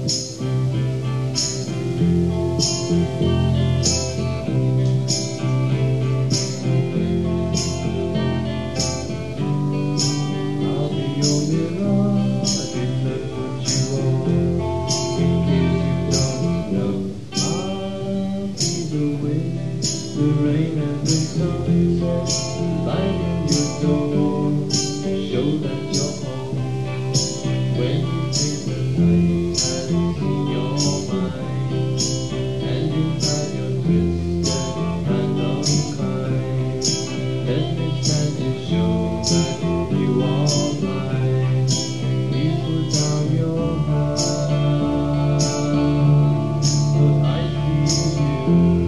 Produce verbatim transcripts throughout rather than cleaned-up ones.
The rain and the sunset lighting your door, show that you're home. When you think the night has in your mind, and inside your twisted and unkind, let me stand to show that you are mine. Please put down your hand, 'cause I see you.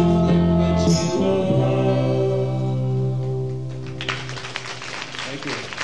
Thank you.